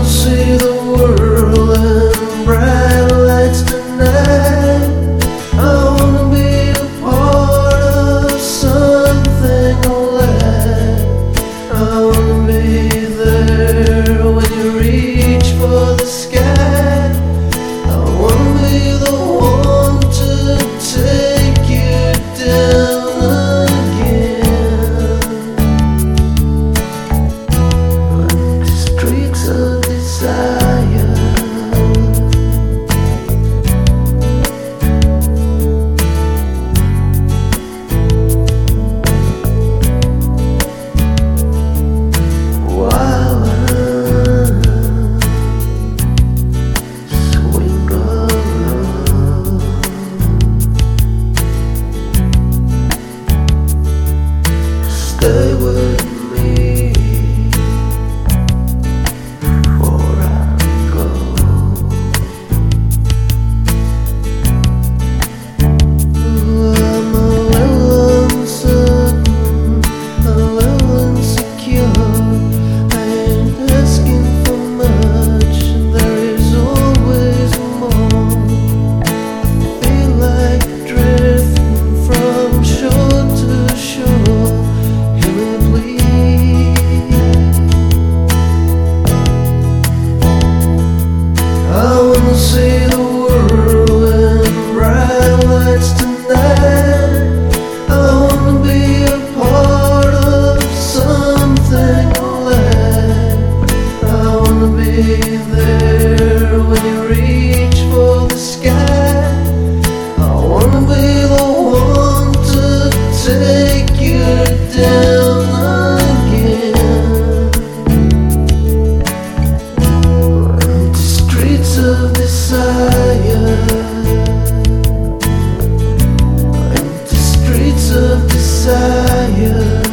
see the world in bright lights tonight. I wanna be a part of something alive. I wanna be there when you reach for the sky. I wanna be the one to take you down again on the streets of desire. Wow, swing of love. Stay with me before I go. I'm a little uncertain, a little insecure. I ain't asking for much, there is always more. I feel like drifting from shore to shore. Hear me please. I wanna see the world in bright lights tonight. I wanna be a part of something alive. I wanna be there when you reach for the sky. I wanna be the one to take you down again on the streets of desire. On the streets of desire.